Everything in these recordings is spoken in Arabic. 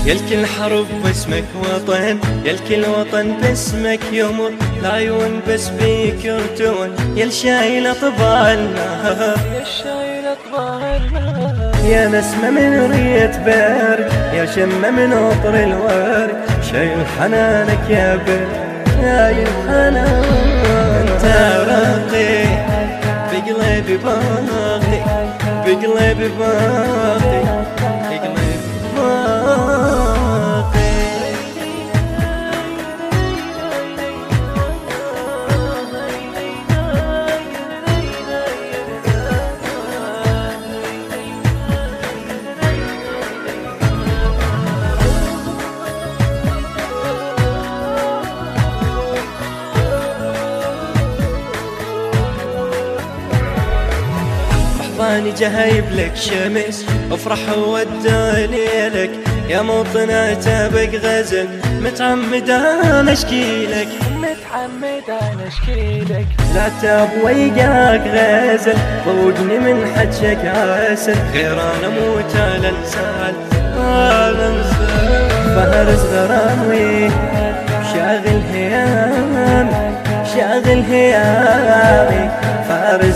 يالكل حرب باسمك وطن، يالكل وطن باسمك يمر، العيون بس بيك يرتون، يال شايل طبع النهر، يا نسمة من ريت برد، يا شمة من عطر الورد، شايل حنانك يا برد، شايل حنان. انت راقي بقلبي باقي، بقلبي باقي، بقلبي باقي. أحضاني جهايب لك شمس، افرح وودع ليلك، يا موطن عتابك غزل، متعمد انا اشكيلك، متعمد انا اشكيلك. العتاب ويقاك غزل، ضوجني من حجك عسل، غير انا موت على لسان، على لسان. فارس غرامي شاغل هيامي، شاغل هيامي، فارس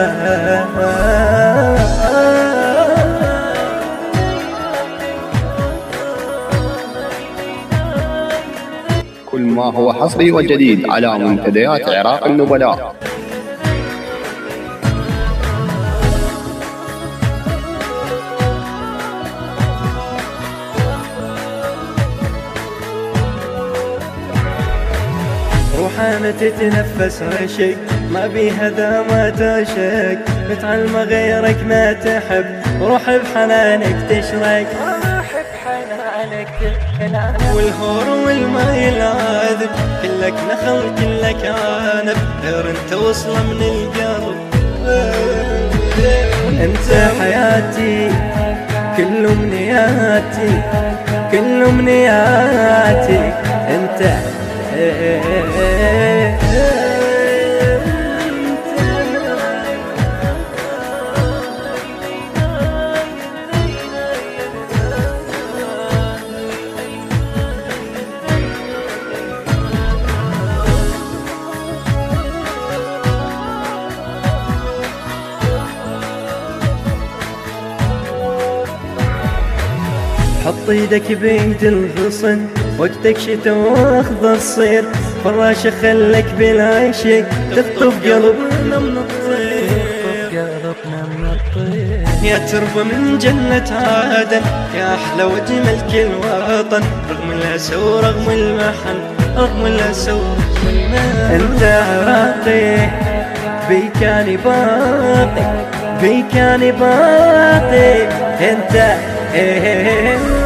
كل ما هو حصري وجديد على منتديات عراق النبلاء. روحانة تتنفس عشق، ما بيها ذا ما تشك، متعلمة غيرك ما تحب، روح بحنانك تشرك، روح بحنانك تحنان. والهور والماي العذب، كلك نخل كلك عنب، غير انت وصلة من القلب. انت حياتي كل امنياتي، كل امنياتي انت. حط ايدك بيد الغصن، وقتك شتا واخضر صير، فراشة خلك بالعشق، تخطف قلبنا من الطير، يا تربة من جنة عدن، يا أحلى وجمل كل وطن، رغم الأسى ورغم المحن، رغم الأسى ورغم المحن. انت عراقي بيك أنا باقي، بيك أنا باقي، انت